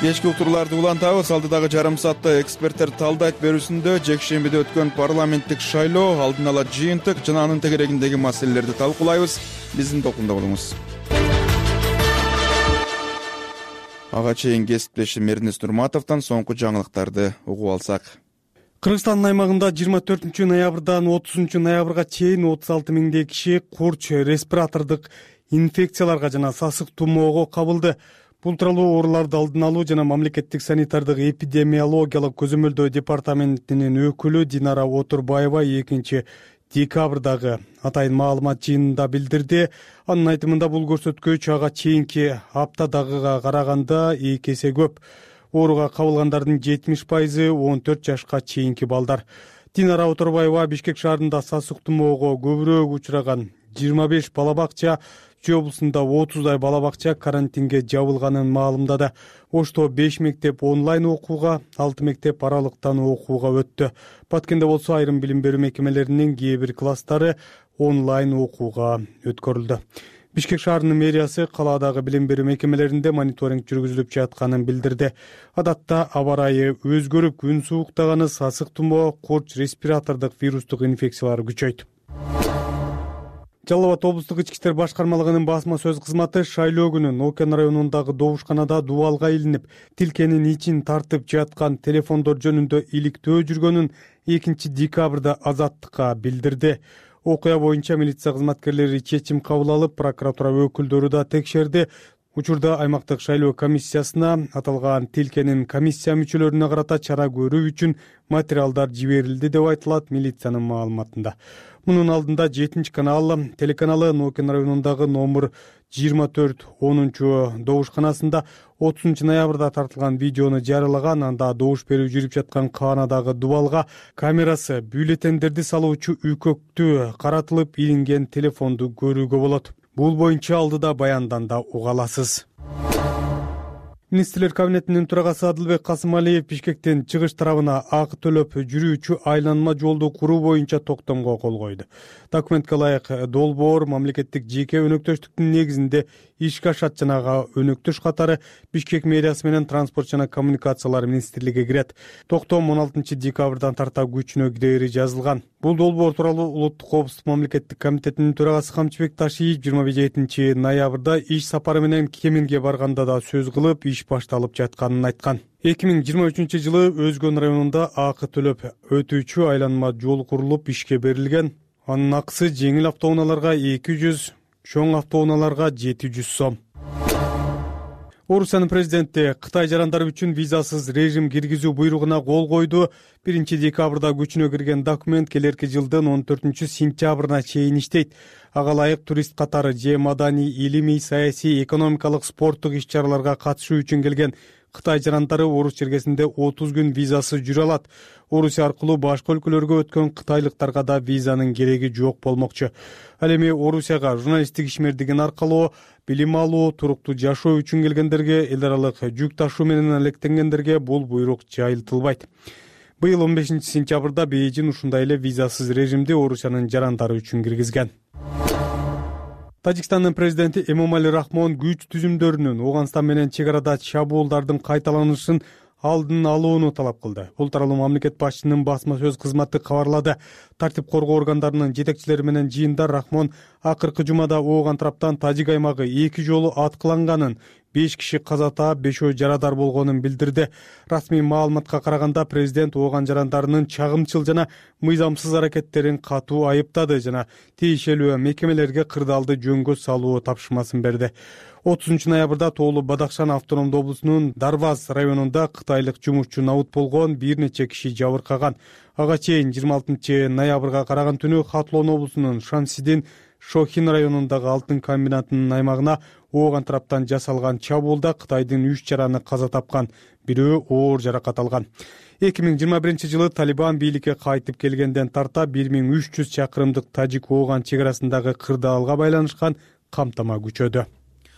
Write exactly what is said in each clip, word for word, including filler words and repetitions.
кечки уктурууларды улантабыз. Алдыдагы жарым саатта эксперттер талдайт берүүсүндө жекшембиде өткөн парламенттик шайлоо, алдын ала жыйынтык жана анын тегерегиндеги маселелерди талкуулайбыз. Биздин толкунда болуңуз. Ага чейин кесиптешим Эрнест Нурматовдон соңку жаңылыктарды угуп алсак. Кыргызстандын аймагында жыйырма төртүнчү ноябрдан отузунчу ноябрга чейин отуз алты миңдей киши курч респиратордук инфекцияларга жана сасык тумоого кабылды. Бул тууралуу ооруларды алдын алуу жана мамлекеттик санитардык эпидемиологиялык көзөмөлдөө департаментинин өкүлү Динара Отурбаева экинчи декабрдагы атайын маалымат жыйынында билдирди. Анын айтымында бул көрсөткүч ага чейинки аптадагыга караганда эки эсе көп. Ооруга кабылгандардын жетимиш пайызы он төрт жашка чейинки балдар. Динара Отурбаева Бишкек шаарында сасык тумоого көбүрөөк учураган жыйырма беш бала бакча, Чүй облусунда отуздай бала бакча карантинге жабылганын маалымдады. Ошто беш мектеп онлайн окууга, алты мектеп аралыктан окууга өттү. Баткенде болсо айрым билим берүү мекемелеринин кээ бир класстары онлайн окууга өткөрүлдү. Бишкек шаарынын мэриясы калаадагы билим берүү мекемелеринде мониторинг жүргүзүлүп жатканын билдирди. Адатта аба ырайы өзгөрүп, күн сууктаганы сасык тумоо, курч респиратордук вирустук инфекциялар күчөйт. Жалал Абад облустук ички иштер башкармалыгынын басма сөз кызматы шайлоо күнү Нокен районундагы добушканада дубалга илинип, тилкенин ичин тартып жаткан телефондор жөнүндө иликтөө жүргөнүн экинчи декабрда Азаттыкка билдирди. Окуя боюнча милиция кызматкерлери чечим кабыл алып, прокуратура өкүлдөрү да текшерди. Учурда аймактык шайлоо комиссиясына аталган тилкенин комиссия мүчөлөрүнө карата чара көрүү үчүн материалдар жиберилди деп айтылат милициянын маалыматында. Мунун алдында жетинчи канал телеканалы Нокен районундагы номер жыйырма төрт онунчу добушканасында отузунчу ноябрда тартылган видеону жарыялаган. Анда добуш берүү жүрүп жаткан каанадагы дубалга камерасы бюллетендерди салуучу үкөктү каратылып илинген телефонду көрүүгө болот. Бул боюнча алдыда баянданда уга аласыз. Министрлер кабинетинин төрагасы Адылбек Касымалиев Бишкектен чыгыш тарабына акы төлөп жүрүүчү айланма жолду куруу боюнча токтомго кол койду. Документке ылайык долбоор мамлекеттик жеке өнөктөштүктүн негизинде ишке ашат, жана өнөктөш катары Бишкек мэриясы менен транспорт жана коммуникациялар министрлиги кирет. Токтом он алтынчы декабрдан тарта күчүнө киреери жазылган. Бул долбоор тууралуу улуттук коопсуздук мамлекеттик комитетинин төрагасы Камчыбек Ташиев жыйырма жетинчи ноябрда иш сапары менен Кеминге барганда да сөз кылып, иш башталып жатканын айткан. эки миң жыйырма үчүнчү жылы Өзгөн районунда акы төлөп өтүүчү айланма жол курулуп ишке берилген. Анын акысы жеңил автоунааларга эки жүз, чоң автоунааларга жети жүз сом. Орусиянын президенти Кытай жарандары үчүн визасыз режим киргизүү буйругуна кол койду. биринчи декабрда күчүнө кирген документ келерки жылдын он төртүнчү сентябрына чейин иштейт. Ага ылайык турист катары же маданий, илимий, саясий, экономикалык, спорттук иш-чараларга катышуу үчүн келген Кытай жарандары Орус чергесинде отуз күн визасы жүрө алат. Орусия аркылуу башка өлкөлөргө өткөн кытайлыктарга да визанын кереги жок болмокчу. Ал эми Орусияга журналисттик ишмердигин аркалоо, билим алуу, туруктуу жашоо үчүн келгендерге, эл аралык жүк ташуу менен алектенгендерге бул буйрук жайылтылбайт. Быйыл он бешинчи сентябрда Бейжин ушундай эле визасыз режимди Орусиянын жарандары үчүн киргизген. Тажикстандын президенти Эмомали Рахмон күч түзүмдөрүнүн Ооганстан менен чек арада чабуулдардын кайталанышын алдын алууну талап кылды. Бул тууралуу мамлекет башчысынын басма сөз кызматы кабарлады. Тартип коргоо органдарынын жетекчилери менен жыйында Рахмон акыркы жумада Ооган тараптан Тажик аймагы эки жолу аткыланганын, беш киши каза таап, бешөө жарадар болгонун билдирди. Расмий маалыматка караганда президент Ооган жарандарынын чагымчыл жана мыйзамсыз аракеттерин катуу айыптады жана тиешелүү мекемелерге кырдаалды жөнгө салуу тапшырмасын берди. отузунчу ноябрда Тоолу Бадахшан автономдуу облусунун Дарваз районунда кытайлык жумушчу набыт болгон, бир нече киши жабыркаган. Ага чейин жыйырма алтынчы ноябрга караган түнү Хатлон облусунун Шансидин Шохин районундагы алтын комбинатынын аймагына Ооган тараптан жасалган чабуулда Кытайдын үч жараны каза тапкан, бирөө оор жаракат алган. эки миң жыйырма биринчи жылы Талибан бийликке кайтып келгенден тарта бир миң үч жүз чакырымдык Тажик-Ооган чек арасындагы кырдаалга байланышкан камтама күчөдү.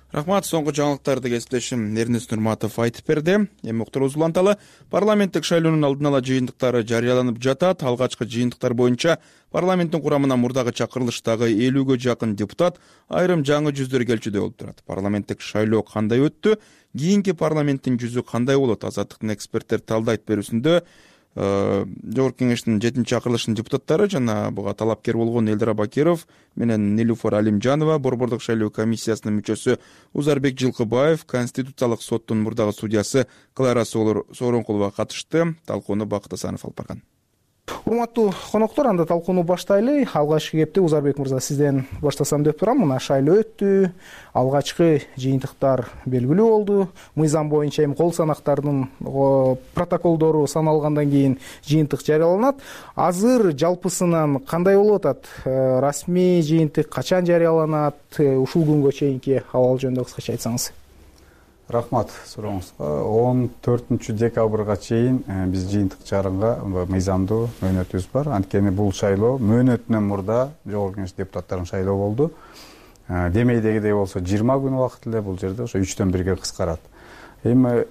Рахмат, соңку жаңылыктарды кесиптешим Эрнест Нурматов айтып берди. Эми уктуруубуз уланталы. Парламенттик шайлоонун алдын ала жыйынтыктары жарыяланып жатат. Алгачкы жыйынтыктар боюнча парламенттин курамына мурдагы чакырылыштагы элүүгө жакын депутат, айрым жаңы жүздөр келчүдөй болуп турат. Парламенттик шайлоо кандай өттү? Кийинки парламенттин жүзү кандай болот? Азаттыктын эксперттер талдайт берүүсүндө Жогорку кеңештин жетинчи чакырылышынын депутаттары жана буга талапкер болгон Элдар Абакиров менен Нилуфар Алимжанова, Борбордук шайлоо комиссиясынын мүчөсү Узарбек Жылкыбаев, Конституциялык соттун мурдагы судьясы Клара Сооронкулова катышты. Талкууну Бакыт Асанов алып барган. Урматтуу коноктор, анда талкууну баштайлы. Алгачкы кепти Узарбек мырза сизден баштасам деп турам. Мына шайлоо өттү. Алгачкы жыйынтыктар белгилүү болду. Мыйзам боюнча эми кол санактардын протоколдору саналгандан кийин жыйынтык жарыяланат. Азыр жалпысынан кандай болуп атат? Расмий жыйынтык качан жарыяланат? Ушул күнгө чейинки абал жөнүндө кыскача айтсаңыз. Рахмат сурооңузга. он төртүнчү декабрга чейин биз жыйынтык чыгарганга мыйзамдуу мөөнөтүбүз бар. Анткени бул шайлоо мөөнөтүнөн мурда Жогорку Кеңеш депутаттарынын шайлоо болду. Демейдегидей болсо жыйырма күн убакыт эле, бул жерде ошо үчтөн бирге кыскарат. Эми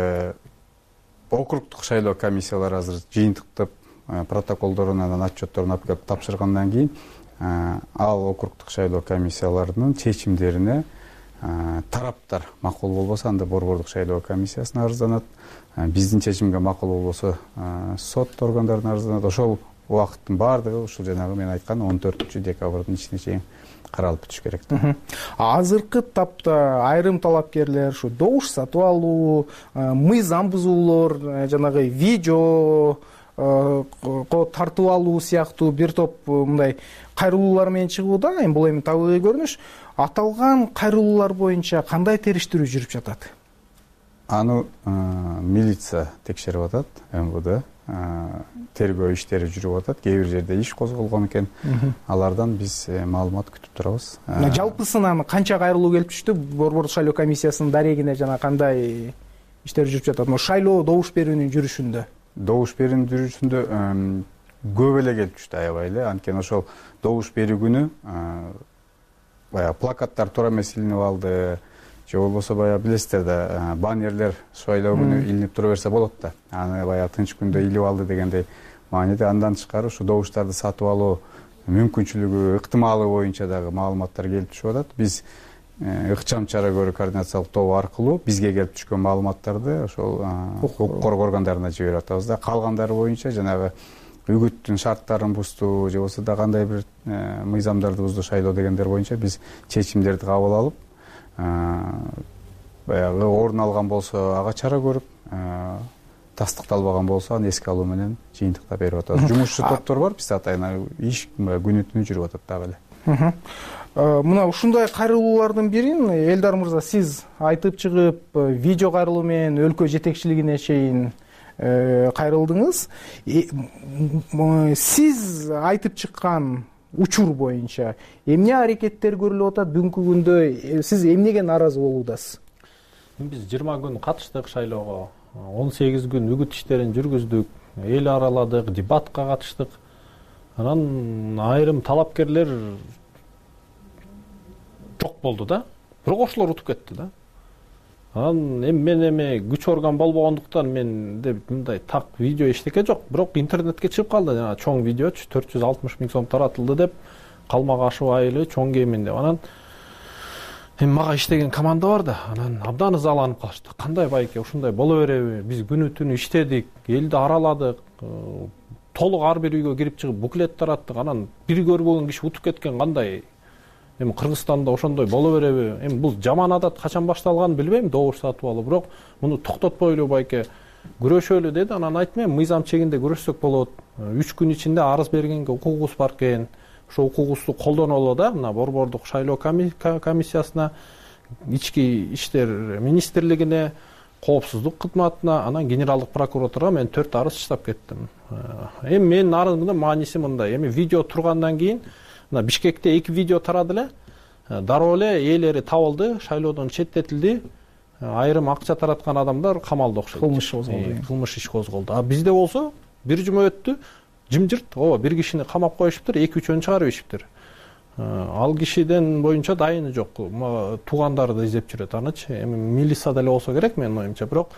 округдук шайлоо комиссиялары азыр жыйынтыктып протоколдорун, анан отчетторун алып келип тапшыргандан кийин ал округдук шайлоо комиссияларынын чечимдерине тараптар макул болбосо анда Борбордук шайлоо комиссиясына арызданат. Биздин чечимге макул болбосо сот органдарына арызданат. Ошол убакыттын баардыгы ушул жанагы мен айткан он төртүнчү декабрдын ичине чейин каралып бүтүш керек. Азыркы тапта айрым талапкерлер ушу добуш сатып алуу, мыйзам бузуулор, жанагы видео тартып алуу сыяктуу бир топ мындай кайрылуулар менен чыгууда. Эми бул эми табигый көрүнүш. Аталган кайрылуулар боюнча кандай териштирүү жүрүп жатат? Аны милиция текшерип атат, эм вэ дэ тергөө иштери жүрүп атат. Кээ бир жерде иш козголгон экен. Алардан биз маалымат күтүп турабыз. Жалпысынан канча кайрылуу келип түштү? Борбордук шайлоо комиссиясынын дарегине жана кандай иштер жүрүп жатат? Шайлоо добуш берүүнүн жүрүшүндө. Добуш берүүнүн жүрүшүндө көп эле келип түштү, аябай эле. Анткени ошол добуш берүү күнү баягы плакаттар туура эмес илинип алды. Же болбосо баягы билесиздер да, баннерлер шайлоо күнү илинип тура берсе болот да. Аны баягы тынч күндө илип алды дегендей мааниде. Андан тышкары ушу добуштарды сатып алуу мүмкүнчүлүгү, ыктымалы боюнча дагы маалыматтар келип түшүп атат. Биз ыкчам чара көрүү координациялык тобу аркылуу бизге келип түшкөн маалыматтарды ошол укук коргоо органдарына жиберип атабыз да. Калгандары боюнча жанагы үгүттүн шарттарын бузду, же болбосо да кандай бир мыйзамдарды бузду шайлоо дегендер боюнча биз чечимдерди кабыл алып, баягы орун алган болсо ага чара көрүп, тастыкталбаган болсо аны эске алуу менен жыйынтыкта берип атабыз. Жумушчу топтор бар, биз атайын иш күнү түнү жүрүп атат дагы эле. Мына ушундай кайрылуулардын бирин Элдар мырза сиз айтып чыгып, видео кайрылуу менен өлкө жетекчилигине чейин кайрылдыңыз. Сиз айтып чыккан учур боюнча эмне аракеттер көрүлүп атат? Бүгүнкү күндө сиз эмнеге нааразы болуудасыз? Биз жыйырма күн катыштык шайлоого, он сегиз күн үгүт иштерин жүргүздүк, эл араладык, дебатка катыштык. Анан айрым талапкерлер жок болду да. Бирок ошолор утуп кетти да. Анан эми мен эми күч орган болбогондуктан мен деп мындай так видео эчтеке жок, бирок интернетке чыгып калды. Жана чоң видеочу төрт жүз алтымыш миң сом таратылды деп, калмак ашуу айылы чоң кемин деп. Анан эми мага иштеген команда бар да, анан абдан ызаланып калышты. Кандай байке ушундай боло береби? Биз күнү түнү иштедик, элди араладык, толук ар бир үйгө кирип чыгып буклет тараттык. Анан бир көрбөгөн киши утуп кеткен кандай? Эми Кыргызстанда ошондой боло береби? Эми бул жаман адат качан башталганын билбейм, добуш сатып алуу, бирок муну токтотпойлу байке, күрөшөлү деди. Анан айттым, эми мыйзам чегинде күрөшсөк болот. үч күн ичинде арыз бергенге укугубуз бар экен. Ошо укугубузду колдонолу да, мына Борбордук шайлоо комиссиясына, ички иштер министрлигине, коопсуздук кызматына, анан генералдык прокуратурага мен төрт арыз чыгып кеттим. Эми менин арызымдын мааниси мындай. Эми видео тургандан кийин мына Бишкекте эки видео тарады эле. Дароо эле ээлери табылды, шайлоодон четтетилди. Айрым акча тараткан адамдар камалда окшойт. Кылмыш козголду. Кылмыш иш козголду. А бизде болсо бир жума өттү, жымжырт, ооба бир кишини камап коюшуптур, эки үчөөнү чыгарып ийишиптир. ал кишиден боюнча дайыны жок, туугандары да издеп жүрөт анычы. Эми милиция деле болсо керек менин оюмча, бирок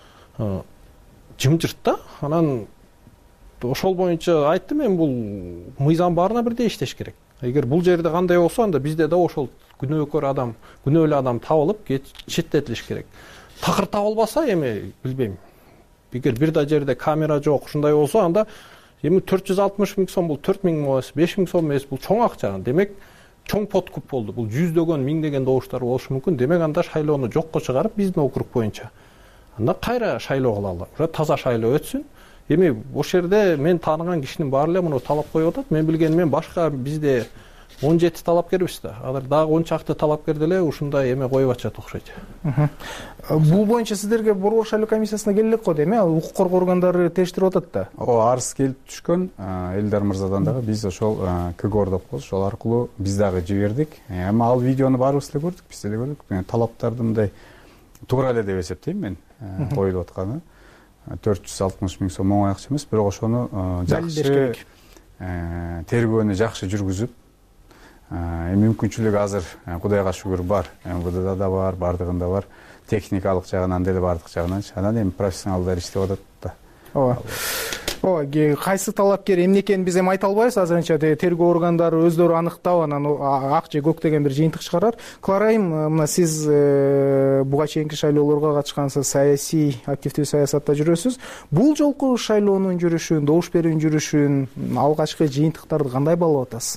жымжырт да. Анан ошол боюнча айттым, мен бул мыйзам баарына бирдей иштеш керек. Эгер бул жерде кандай болсо, анда бизде да ошол күнөөкөр адам, күнөөлүү адам табылып четтетилиш керек. Такыр табылбаса, эми билбейм. Эгер бир да жерде камера жок, ушундай болсо, анда эми төрт жүз алтымыш миң сом бул төрт миң эмес, беш миң сом эмес, бул чоң акча. Демек, чоң подкуп болду. Бул жүздөгөн, миңдеген добуштар болушу мүмкүн. Демек, анда шайлоону жокко чыгарып, биздин округ боюнча. Анда кайра шайлоо кылалы. Уша таза шайлоо өтсүн. Эми ошол жерде мен тааныган кишинин баары эле муну талап коюп атат. Мен билгеним мен башка бизде он жети талапкербиз да. Азыр дагы он чакты талапкер деле ушундай эме коюп атышат окшойт. Бул боюнча сиздерге Борбор шайлоо комиссиясына келе элек го дейм, э? Укук коргоо органдары тештирип атат да. Ооба, арыз келип түшкөн Элдар мырзадан дагы биз ошол КГОР деп коебуз, ошол аркылуу биз дагы жибердик. Эми ал видеону баарыбыз эле көрдүк, биз деле көрдүк. Талаптарды мындай туура эле деп эсептейм мен, коюлуп атканы. төрт жүз алтымыш миң сом оңой акча эмес, бирок ошону жакшы тергөөнү жакшы жүргүзүп, мүмкүнчүлүгү азыр Кудайга шүгүр бар, МВДда да бар, бардыгында бар, техникалык жагынан деле бардык жагынан. Анан эми профессионалдар иштеп атат да. Ооба. Ооба, кайсы талапкер эмне экенин биз эми айта албайбыз, азырынча тергөө органдары өздөрү аныктап, анан ак же көк деген бир жыйынтык чыгарар. Кларайым, мына сиз буга чейинки шайлоолорго катышкансыз, саясий, активдүү саясатта жүрөсүз. Бул жолку шайлоонун жүрүшүн, добуш берүүнүн жүрүшүн, алгачкы жыйынтыктарды кандай баалап атасыз?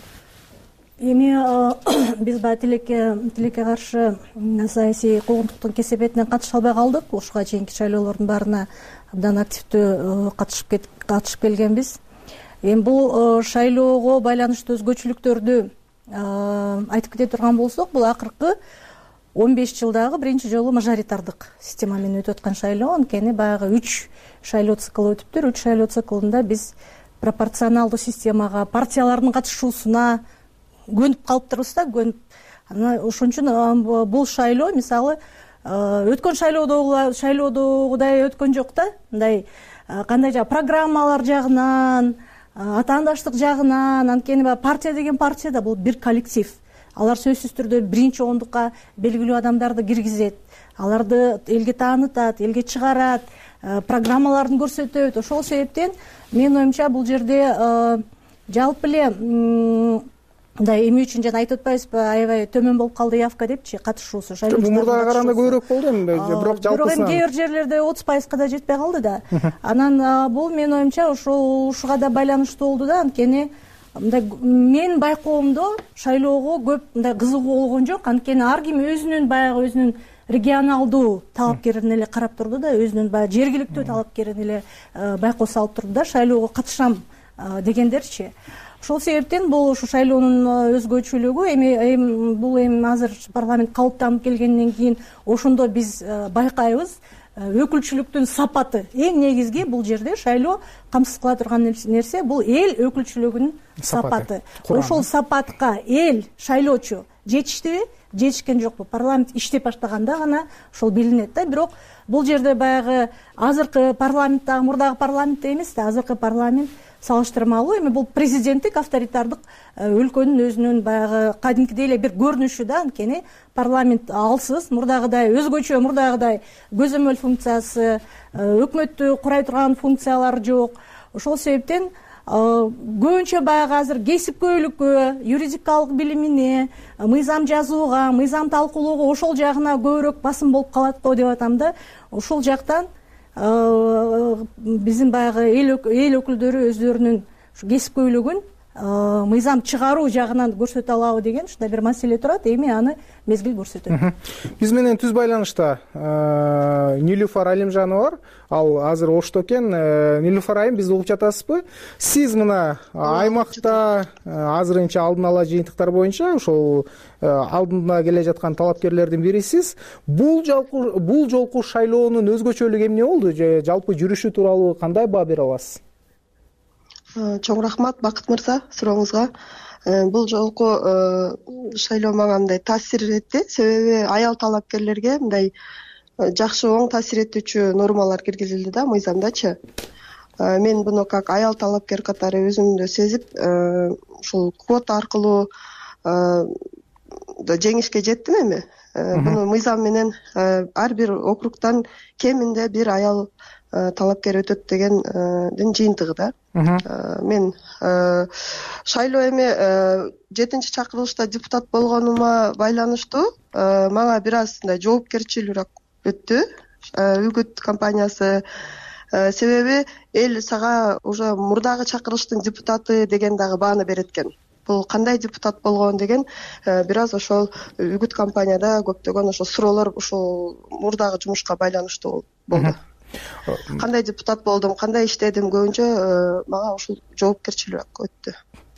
Эми биз баягы тилекке тилекке каршы саясий куугунтуктун кесепетине катыша албай калдык. Ушуга чейинки шайлоолордун баарына абдан активдүү катышып катышып келгенбиз. Эми бул шайлоого байланыштуу өзгөчөлүктөрдү айтып кете турган болсок, бул акыркы он беш жылдагы биринчи жолу мажоритардык система менен өтүп аткан шайлоо. Анткени баягы үч шайлоо циклы өтүптүр. үч шайлоо циклында биз пропорционалдуу системага, партиялардын катышуусуна көнүп калыптырбыз да, көнүп. Анан ошон үчүн бул шайлоо мисалы өткөн шайлоодогу шайлоодогудай өткөн жок да. Мындай кандай жа программалар жагынан, атаандаштык жагынан, анткени партия деген партия да бул бир коллектив. Алар сөзсүз түрдө биринчи ондукка белгилүү адамдарды киргизет, аларды элге таанытат, элге чыгарат, программаларын көрсөтөт. Ошол себептен менин оюмча бул жерде жалпы эле мындай эми үчүн жана айтып атпайбызбы, аябай төмөн болуп калды явка депчи, катышуусу. Бул мурдага караганда көбүрөөк болду эми, бирок жалпысынан. Бирок кээ бир жерлерде отуз пайызга да жетпей калды да. Анан бул менин оюмча ошол ушуга да байланыштуу болду да, анткени мындай менин байкоомдо шайлоого көп мындай кызыгуу болгон жок. Анткени ар ким өзүнүн баягы өзүнүн регионалдуу талапкерин эле карап турду да, өзүнүн баягы жергиликтүү талапкерин эле байкоо салып турду да, шайлоого катышам дегендерчи. Ошол себептен бул ушу шайлоонун өзгөчөлүгү эми бул эми азыр парламент калыптанып келгенден кийин ошондо биз байкайбыз. Өкүлчүлүктүн сапаты эң негизги бул жерде шайлоо камсыз кыла турган нерсе бул эл өкүлчүлүгүнүн сапаты. Ошол сапатка эл шайлоочу жетиштиби, жетишкен жокпу? Парламент иштеп баштаганда гана ошол билинет да. Бирок бул жерде баягы азыркы парламенттагы мурдагы парламент эмес да, азыркы парламент салыштырмалуу эми бул президенттик авторитардык өлкөнүн өзүнүн баягы кадимкидей эле бир көрүнүшү да. Анткени парламент алсыз, мурдагыдай өзгөчө, мурдагыдай көзөмөл функциясы, өкмөттү курай турган функциялары жок. Ошол себептен көбүнчө баягы азыр кесипкөйлүккө, юридикалык билимине, мыйзам жазууга, мыйзам талкуулоого ошол жагына көбүрөөк басым болуп калат го деп атам да. Ошол жактан биздин баягы эл өкүлдөрү өздөрүнүн кесипкөйлүгүн мыйзам чыгаруу жагынан көрсөтө алабы деген ушундай бир маселе турат. Эми аны мезгил көрсөтөт. Биз менен түз байланышта Нилуфар Алимжанова бар. Ал азыр Ошто экен. Нилуфар айым, бизди угуп жатасызбы? Сиз мына аймакта азырынча алдын ала жыйынтыктар боюнча ошол алдында келе жаткан талапкерлердин бирисиз. Бул жолку бул жолку шайлоонун өзгөчөлүгү эмне болду? Жалпы жүрүшү тууралуу кандай баа бере аласыз? Чоң рахмат Бакыт мырза сурооңузга. Бул жолку шайлоо мага мындай таасир этти. Себеби аял талапкерлерге мындай жакшы оң таасир этүүчү нормалар киргизилди да мыйзамдачы. мен буну как аял талапкер катары өзүмдү сезип ушул квота аркылуу жеңишке жеттим эми. Буну мыйзам менен ар бир округтан кеминде бир аял талапкер өтөт дегендин жыйынтыгы да. Мен шайлоо эми жетинчи чакырылышта депутат болгонума байланыштуу мага бир аз мындай жоопкерчилүүрөөк өттү үгүт компаниясы. Себеби эл сага уже мурдагы чакырылыштын депутаты деген дагы бааны берет экен. Бул кандай депутат болгон деген бир аз ошол үгүт компанияда көптөгөн ошол суроолор ушул мурдагы жумушка байланыштуу болду. Кандай депутат болдум, кандай иштедим, көбүнчө мага ушул жоопкерчилүүрөөк өттү.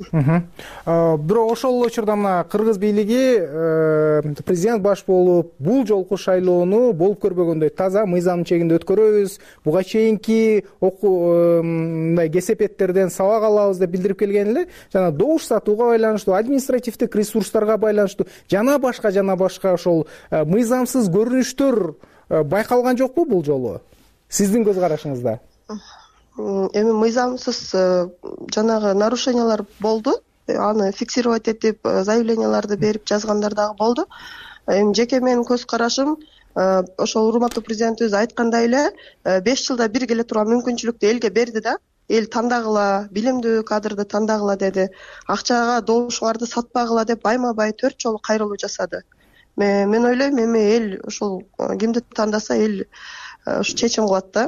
Бирок ошол учурда мына кыргыз бийлиги президент баш болуп, бул жолку шайлоону болуп көрбөгөндөй таза мыйзамдын чегинде өткөрөбүз, буга чейинки мындай кесепеттерден сабак алабыз деп билдирип келген эле. Жана добуш сатууга байланыштуу, административдик ресурстарга байланыштуу жана башка жана башка ошол мыйзамсыз көрүнүштөр байкалган жокпу бул жолу? Сиздин көз карашыңызда? Эми мыйзамсыз жанагы нарушениялар болду. Аны фиксировать этип, заявленияларды берип жазгандар дагы болду. Эми жеке менин көз карашым ошол урматтуу президентибиз айткандай эле беш жылда бир келе турган мүмкүнчүлүктү элге берди да. Эл тандагыла, билимдүү кадрды тандагыла деди. Акчага добушуңарды сатпагыла деп байма-бай төрт жолу кайрылуу жасады. Мен ойлойм, эми эл ошол кимди тандаса эл ушу чечим кылат да.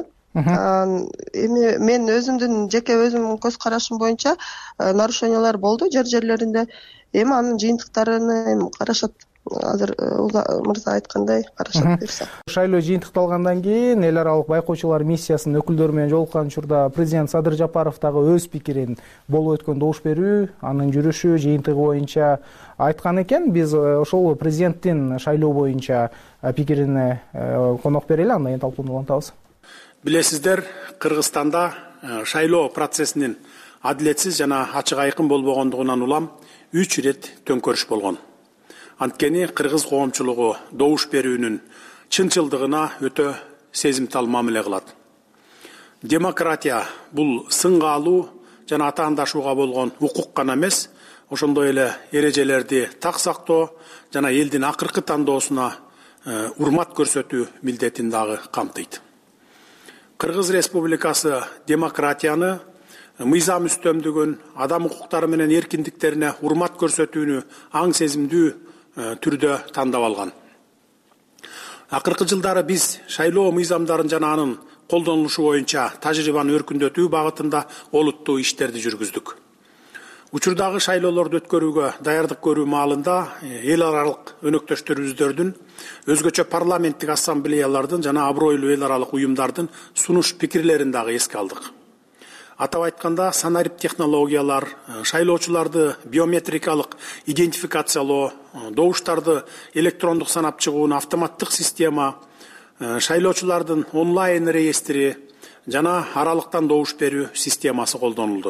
Эми мен өзүмдүн жеке өзүмдүн көз карашым боюнча нарушениялар болду жер жерлеринде. Эми анын жыйынтыктарын эми карашат. Азыр мырза айткандай карашат берсе. Шайлоо жыйынтыкталгандан кийин эл аралык байкоочулар миссиясынын өкүлдөрү менен жолуккан учурда президент Садыр Жапаров дагы өз пикирин болуп өткөн добуш берүү, анын жүрүшү, жыйынтыгы боюнча айткан экен. Биз ошол президенттин шайлоо боюнча пикирине конок берели, андан кийин талкууну улантабыз. Билесиздер, Кыргызстанда шайлоо процессинин адилетсиз жана ачык айкын болбогондугунан улам үч ирет төңкөрүш болгон. Анткени кыргыз коомчулугу добуш берүүнүн чынчылдыгына өтө сезимтал мамиле кылат. Демократия бул сынга алуу жана атаандашууга болгон укук гана эмес, ошондой эле эрежелерди так сактоо жана элдин акыркы тандоосуна урмат көрсөтүү милдетин дагы камтыйт. Кыргыз Республикасы демократияны, мыйзам үстөмдүгүн, адам укуктары менен эркиндиктерине урмат көрсөтүүнү аң сезимдүү түрдө тандап алган. Акыркы жылдары биз шайлоо мыйзамдарын жана анын колдонулушу боюнча тажрыйбаны өркүндөтүү багытында олуттуу иштерди жүргүздүк. Учурдагы шайлоолорду өткөрүүгө даярдык көрүү маалында эл аралык өнөктөштөрүбүздөрдүн, өзгөчө парламенттик ассамблеялардын жана абройлуу эл аралык уюмдардын сунуш пикирлерин дагы эске алдык. Атап айтканда, санарип технологиялар, шайлоочуларды биометрикалык идентификациялоо, добуштарды электрондук санап чыгуунун автоматтык система, шайлоочулардын онлайн реестри жана аралыктан добуш берүү системасы колдонулду.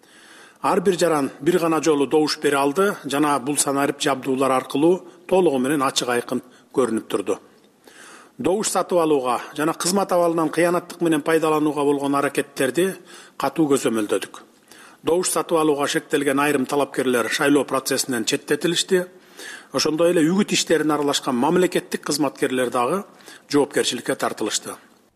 Ар бир жаран бир гана жолу добуш бере алды жана бул санарип жабдуулар аркылуу толугу менен ачык айкын көрүнүп турду. Добуш сатып алууга жана кызмат абалынан кыянаттык менен пайдаланууга болгон аракеттерди катуу көзөмөлдөдүк. Добуш сатып алууга шектелген айрым талапкерлер шайлоо процессинен четтетилишти. Ошондой эле үгүт иштерине аралашкан мамлекеттик кызматкерлер дагы жоопкерчиликке тартылышты.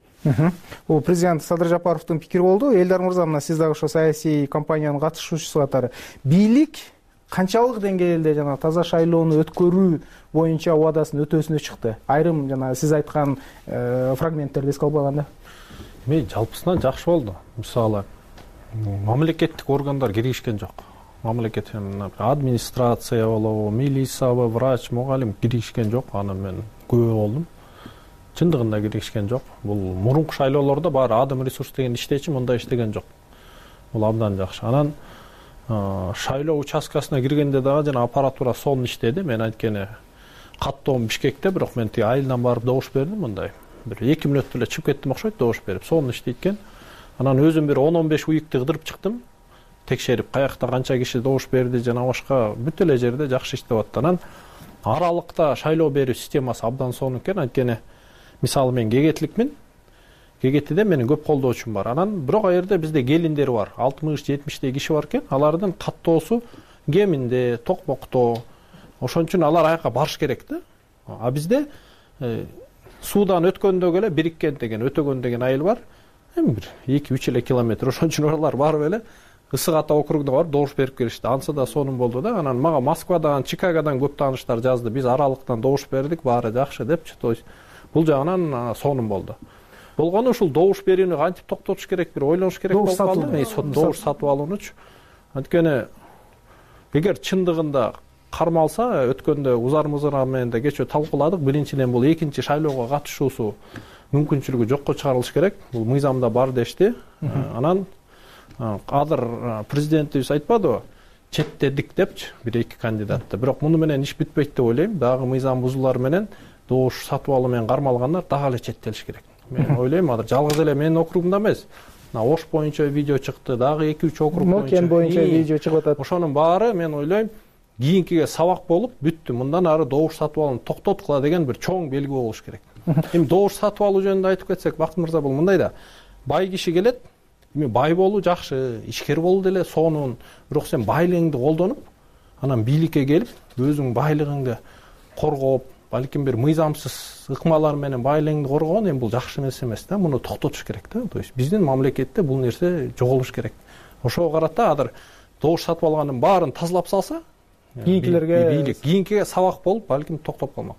Бул президент Садыр Жапаровдун пикири болду. Элдар мырза, мына сиз дагы ошо саясий кампаниянын катышуучусу катары бийлик канчалык деңгээлде жана таза шайлоону өткөрүү боюнча убадасын өтөөсүнө чыкты? Айрым жана сиз айткан фрагменттерди эске албаганда. Мен жалпысынан жакшы болду. Мисалы, мамлекеттик органдар киришкен жок. Мамлекет администрация болобу, милиция, врач, мугалим киришкен жок. Аны мен күбө болдум. Чындыгында киришкен жок. Бул мурунку шайлоолордо баары адам ресурс деген иштечи мындай иштеген жок. Бул абдан жакшы. Анан шайлоо участкасына киргенде дагы жана аппаратура сонун иштеди. Мен айткени каттоом Бишкекте, бирок мен тиги айылдан барып добуш бердим мындай. Бир эки мүнөттө эле чыгып кеттим окшойт добуш берип. Сонун иштейт экен. Анан өзүм бир он он беш уюкты кыдырып чыктым. Текшерип каякта канча киши добуш берди жана башка бүт эле жерде жакшы иштеп атат. Анан аралыкта шайлоо берүү системасы абдан сонун экен. Анткени мисалы мен кегетликмин. Кегеттиде менин көп колдоочум бар. Анан бирок ал жерде бизде келиндер бар. алтымыш жетимиштей киши бар экен. Алардын каттоосу кеминде, токмокто. Ошон үчүн алар аяка барыш керек да. А бизде суудан өткөндө эле Бириккен деген, Өтөгөн деген айыл бар. Эми бир эки үч эле километр. Ошон үчүн алар барып эле Ысык Ата округуна барып добуш берип келишти. Ансы да сонун болду да. Анан мага Москвадан, Чикагодан көп тааныштар жазды. Биз аралыктан добуш бердик, баары жакшы депчи. То есть бул жагынан сонун болду. Болгону ушул добуш берүүнү кантип токтотуш керек, бир ойлонуш керек болуп калды. Добуш сатып алуунучу. Анткени эгер чындыгында кармалса, өткөндө Узар Мызыра менен да кечээ талкууладык. Биринчиден бул экинчи шайлоого катышуусу мүмкүнчүлүгү жокко чыгарылыш керек. Бул мыйзамда бар дешти. Анан азыр президентибиз айтпадыбы, четтедик депчи бир эки кандидатты. Бирок муну менен иш бүтпөйт деп ойлойм. Дагы мыйзам бузуулар менен добуш сатып алуу менен кармалгандар дагы эле четтелиш керек. Мен ойлойм, азыр жалгыз эле менин округумда эмес. Ош боюнча видео чыкты, дагы эки үч округ боюнча. Мокен боюнча видео чыгып атат. Ошонун баары мен ойлойм, кийинкиге сабак болуп бүттү. Мындан ары добуш сатып алууну токтоткула деген бир чоң белги болуш керек. Эми добуш сатып алуу жөнүндө айтып кетсек, Бакыт мырза, бул мындай да. Бай киши келет, эми бай болуу жакшы, ишкер болуу деле сонун. Бирок сен байлыгыңды колдонуп, анан бийликке келип, өзүң байлыгыңды коргоп, балким бир мыйзамсыз ыкмалар менен байлыгыңды коргоон эми бул жакшы нерсе эмес да. Муну токтотуш керек да. То есть биздин мамлекетте бул нерсе жоголуш керек. Ошого карата азыр добуш сатып алгандын баарын тазалап салса, кийинкилерге бийлик кийинкиге сабак болуп, балким токтоп калмак.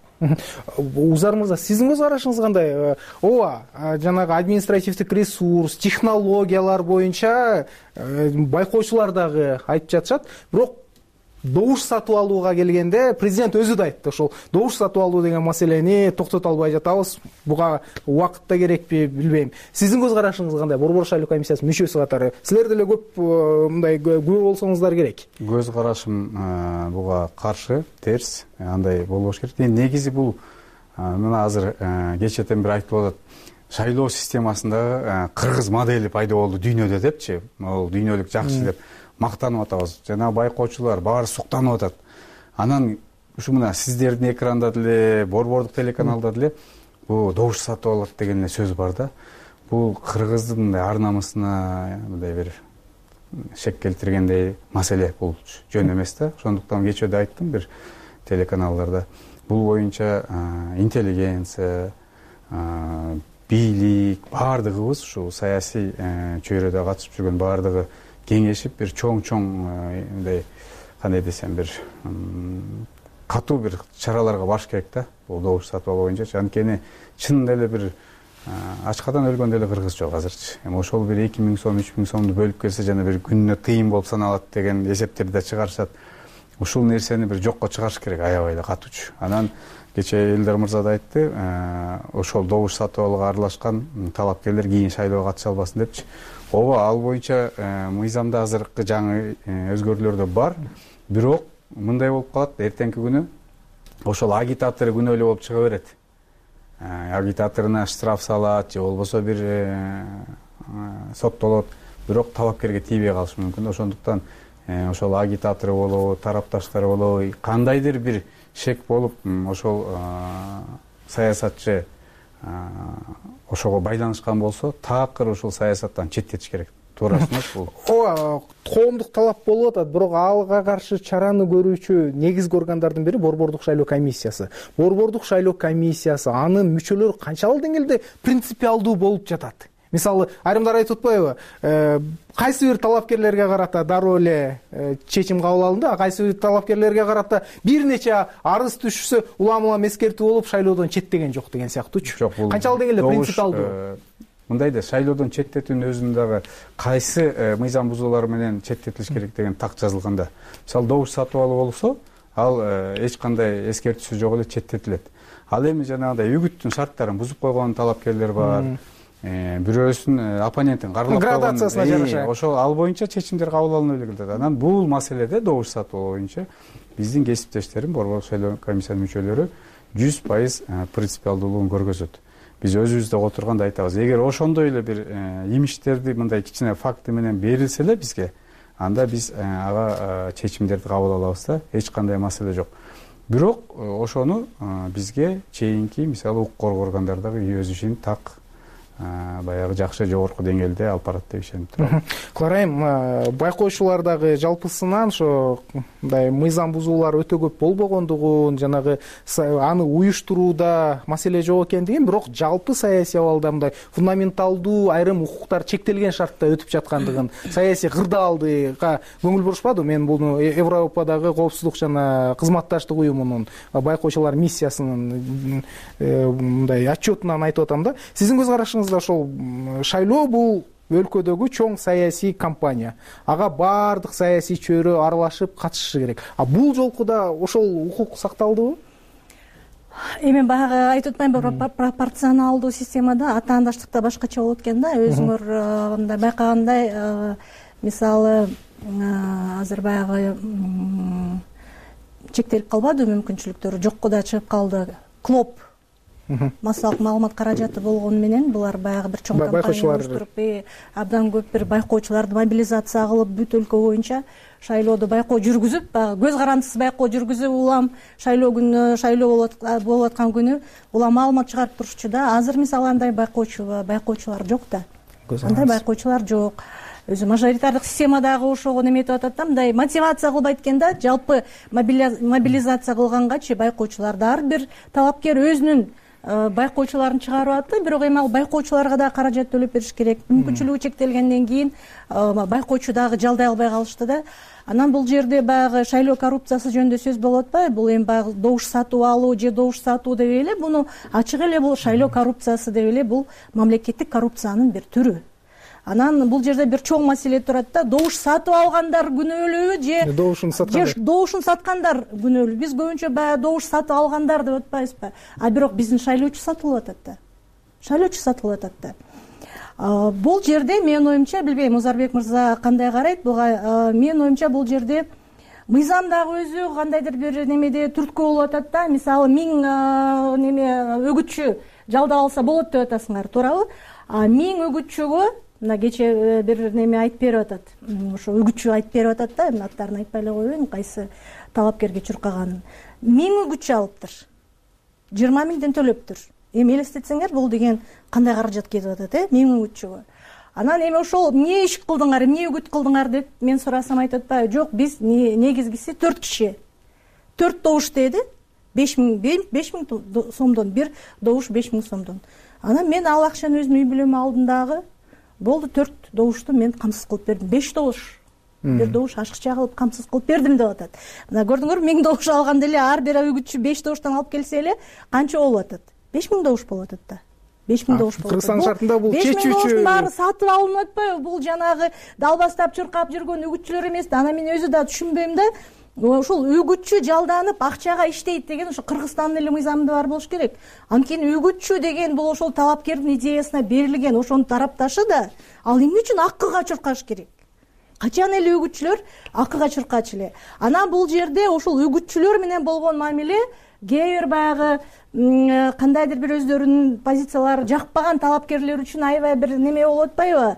Узар мырза, сиздин көз карашыңыз кандай? Ооба, жанагы административдик ресурс, технологиялар боюнча байкоочулар дагы айтып жатышат. Бирок добуш сатып алууга келгенде президент өзү да айтты, ошол добуш сатып алуу деген маселени токтото албай жатабыз. Буга убакыт да керекпи, билбейм. Сиздин көз карашыңыз кандай? Борбор шайлоо комиссиясынын мүчөсү катары силер деле көп мындай күбө болсоңуздар керек. Көз карашым буга каршы, терс, андай болбош керек. Негизи бул мына азыр кечээден бери айтылып атат. Шайлоо системасында кыргыз модели пайда болду дүйнөдө депчи. Ал дүйнөлүк жакшы деп мактанып атабыз. Жана байкоочулар баары суктанып атат. Анан ушу мына сиздердин экранда деле, борбордук телеканалда деле бул добуш сатып алат деген эле сөз бар да. Бул кыргыздын мындай ар намысына мындай бир шек келтиргендей маселе, бул жөн эмес да. Ошондуктан кечээде айттым бир телеканалдарда. Бул боюнча интеллигенция, бийлик, баардыгыбыз ушу саясий чөйрөдө катышып жүргөн баардыгы кеңешип бир чоң-чоң мындай кандай десем бир катуу бир чараларга барыш керек да. Бул добуш сатып алуу боюнча. Анткени чын эле бир ачкадан өлгөн деле кыргыз жок азырчы. Эми ошол бир эки миң сом, үч миң сомду бөлүп келсе жана бир күнүнө тыйын болуп саналат деген эсептерди да чыгарышат. Ушул нерсени бир жокко чыгарыш керек, аябай эле катуучу. Анан кечээ Элдар мырза да айтты, ошол добуш сатып алууга аралашкан талапкерлер кийин шайлоого катыша албасын депчи. Ооба, ал боюнча мыйзамда азыркы жаңы өзгөрүүлөр да бар. Бирок мындай болуп калат, эртеңки күнү ошол агитатор күнөөлүү болуп чыга берет. Агитаторуна штраф салат, же болбосо бир соттолот. Бирок талапкерге тийбей калышы мүмкүн. Ошондуктан ошол агитатор болобу, тарапташтар болобу, кандайдыр бир шек болуп, ошол саясатчы ошого байланышкан болсо, такыр ушул саясаттан четтетиш керек. Туура эмес бул. Ооба, коомдук талап болуп атат, бирок алга каршы чараны көрүүчү негизги органдардын бири Борбордук шайлоо комиссиясы. Борбордук шайлоо комиссиясы, анын мүчөлөрү канчалык деңгээлде принципиалдуу болуп жатат? Мисалы, айрымдар айтып атпайбы? Кайсы бир талапкерлерге карата дароо эле чечим кабыл алынды, а кайсы бир талапкерлерге карата бир нече арыз түшсө улам-улам эскертүү болуп шайлоодон четтеген жок деген сыяктуучу. Канчалык деңгээлде принципиалдуу? Мындай да, шайлоодон четтетүүнүн өзүнүн дагы кайсы мыйзам бузуулар менен четтетилиш керек деген так жазылганда. Мисалы, добуш сатып алуу болсо, ал эч кандай эскертүүсү жок эле четтетилет. Ал эми жанагындай үгүттүн шарттарын бузуп койгон талапкерлер бар. Бирөөсүн оппонентин карлап градациясына жараша ошол ал боюнча чечимдер кабыл алынып эле келет. Анан бул маселеде добуш сатып алуу боюнча биздин кесиптештерим, Борбордук шайлоо комиссиянын мүчөлөрү жүз пайыз принципиалдуулугун көргөзөт. Биз өзүбүздө отурганда айтабыз, эгер ошондой эле бир имишттерди мындай кичине факты менен берилсе эле бизге, анда биз ага чечимдерди кабыл алабыз да, эч кандай маселе жок. Бирок ошону бизге чейинки, мисалы, укук коргоо органдары дагы өз ишин так баягы жакшы жогорку деңгээлде алып барат деп ишенип турам. Клара айым, байкоочулардагы жалпысынан ошо мындай мыйзам бузуулар өтө көп болбогондугун, жанагы аны уюштурууда маселе жок экендигин, бирок жалпы саясий абалда мындай фундаменталдуу айрым укуктар чектелген шартта өтүп жаткандыгын, саясий кырдаалдыга көңүл бурушпадыбы? Мен буну Европадагы коопсуздук жана кызматташтык уюмунун байкоочулар миссиясынын мындай отчетунан айтып атам да. Сиздин көз карашыңызда ошол шайлоо бул өлкөдөгү чоң саясий кампания. Ага баардык саясий чөйрө аралашып катышышы керек. А бул жолку да ошол укук сакталдыбы? Эми баягы айтып атпаймынбы, пропорционалдуу системада атаандаштыкта башкача болот экен да. Өзүңөр мындай байкагандай, мисалы азыр баягы чектелип калбадыбы мүмкүнчүлүктөрү, жокко да чыгып калды. Клоп массалык маалымат каражаты болгону менен булар баягы бир чоң кампания уюштуруп, абдан көп бир байкоочуларды мобилизация кылып, бүт өлкө боюнча шайлоодо байкоо жүргүзүп, көз карандысыз байкоо жүргүзүп, улам шайлоо күнү, шайлоо болуп аткан күнү улам маалымат чыгарып турушчу да. Азыр мисалы андай байкоочу байкоочулар жок да. Андай байкоочулар жок. Өзү мажоритардык системадагы ошого неметип атат да, мындай мотивация кылбайт экен да. Жалпы мобилизация кылгангачы байкоочуларды ар бир талапкер өзүнүн байкоочуларын чыгарып атты, бирок эми ал байкоочуларга да каражат төлөп бериш керек. Мүмкүнчүлүгү чектелгенден кийин байкоочу дагы жалдай албай калышты да. Анан бул жерде баягы шайлоо коррупциясы жөнүндө сөз болуп атпайбы? Бул эми баягы добуш сатып алуу же добуш сатуу деп эле, буну ачык эле бул шайлоо коррупциясы деп эле, бул мамлекеттик коррупциянын бир түрү. Анан бул жерде бир чоң маселе турат да, добуш сатып алгандар күнөөлүүбү же добушун саткандар? Же добушун саткандар күнөөлүү. Биз көбүнчө баягы добуш сатып алгандар деп атпайбызбы? А бирок биздин шайлоочу сатылып атат да. Шайлоочу сатылып атат да. Бул жерде менин оюмча, билбейм, Озарбек мырза кандай карайт буга, менин оюмча бул жерде мыйзам дагы өзү кандайдыр бир немеде түрткү болуп атат да. Мисалы миң неме өгүтчү жалдап алса болот деп атасыңар, туурабы? А миң өгүтчүгө мына кече бир неме айтып берип атат. Ошо үгүтчү айтып берип атат да, эми аттарын айтпай эле коеюн, кайсы талапкерге чуркаганын. Миң үгүтчү алыптыр. жыйырма миңден төлөптүр. Эми элестетсеңер, бул деген кандай каражат кетип атат, э? Миң үгүтчүгө. Анан эми ошол эмне иш кылдыңар, эмне үгүт кылдыңар деп мен сурасам айтып атпайбы? Жок, биз негизгиси төрт киши. төрт добуш деди, беш миң сомдон, бир добуш беш миң сомдон. Анан мен ал акчаны өзүмдүн үй бүлөмө алдым дагы. Болду, төрт добушту мен камсыз кылып бердим. беш добуш. Бир добуш ашыкча кылып камсыз кылып бердим деп атат. Мына көрдүңөр, миң добуш алганда эле ар бир үгүтчү беш добуштан алып келсе эле канча болуп атат? беш миң добуш болуп атат да. беш миң добуш болуп атат. Кыргызстан шартында бул чечүүчү. беш миң добуштун баары сатып алынып атпайбы? Бул жанагы далбастап чуркап жүргөн үгүтчүлөр эмес да. Аны мен өзү да түшүнбөйм да. Ошол үгүтчү жалданып акчага иштейт деген ошо Кыргызстандын эле мыйзамында бар болуш керек. Анткени үгүтчү деген бул ошол талапкердин идеясына берилген ошонун тарапташы да. Ал эмне үчүн акыга чуркаш керек? Качан эле үгүтчүлөр акыга чуркачу эле. Анан бул жерде ошол үгүтчүлөр менен болгон мамиле кээ бир баягы кандайдыр бир өздөрүнүн позициялары жакпаган талапкерлер үчүн аябай бир неме болуп атпайбы?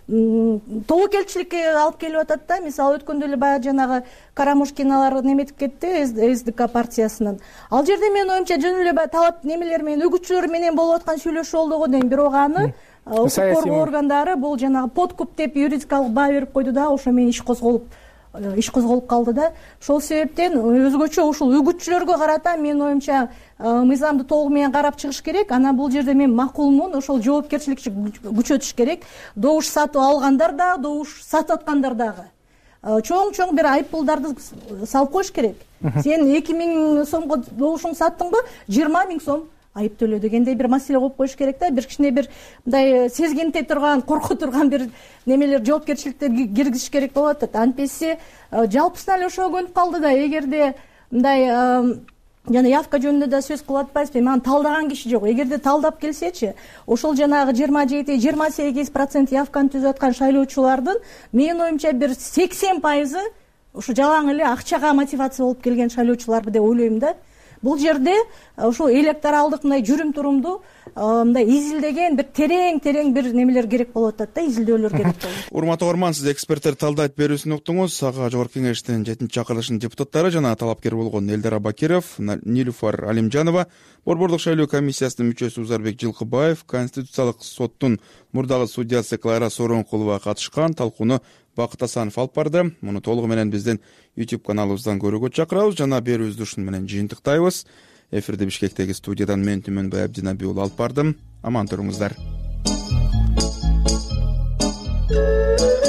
Тобокелчиликке алып келип атат да. Мисалы өткөндө эле баягы жанагы Карамушкиналар неметип кетти, СДК партиясынын. Ал жерде менин оюмча жөн эле баягы талап немелер менен, үгүтчүлөр менен болуп аткан сүйлөшүү болду го дейм. Бирок аны укук коргоо органдары бул жанагы подкуп деп юридикалык баа берип койду да, ошо менен иш козголуп иш козголуп калды да. Ошол себептен өзгөчө ушул үгүтчүлөргө карата менин оюмча мыйзамды толугу менен карап чыгыш керек. Анан бул жерде мен макулмун, ошол жоопкерчиликти күчөтүш керек. Добуш сатып алгандар да, добуш сатып аткандар дагы чоң-чоң бир айыппулдарды салып коюш керек. Сен эки миң сомго добушуңду саттыңбы? жыйырма миң сом айып төлөө дегендей бир маселе коюп коюш керек да. Бир кичине бир мындай сезгенте турган, корко турган бир немелер жоопкерчиликти киргизиш керек болот атат. Антпесе жалпысынан эле ошого көнүп калды да. Эгерде мындай жана явка жөнүндө да сөз кылып атпайсызбы? Маны талдаган киши жок. Эгерде талдап келсечи, ошол жанагы жыйырма жети жыйырма сегиз процент явканы түзүп аткан шайлоочулардын менин оюмча бир сексен пайызы ушу жалаң эле акчага мотивация болуп келген шайлоочулар деп ойлойм да. бул жерде ушул электоралдык мындай жүрүм турумду мындай изилдеген бир терең терең бир немелер керек болуп атат да, изилдөөлөр керек болот. Урматтуу угарман, сиз эксперттер талдайт берүүсүн уктуңуз. Ага Жогорку Кеңештин жетинчи чакырылышынын депутаттары жана талапкер болгон Элдар Абакиров, Нилуфар Алимжанова, Борбордук шайлоо комиссиясынын мүчөсү Узарбек Жылкыбаев, Конституциялык соттун мурдагы судьясы Клара Сооронкулова катышкан. Талкууну Бакыт Асанов алып барды. Муну толугу менен биздин YouTube каналыбыздан көрүүгө чакырабыз жана берүүбүздү ушуну менен жыйынтыктайбыз. Эфирде Бишкектеги студиядан мен Түмөнбай Абдинаби уулу алып бардым. Аман туруңуздар.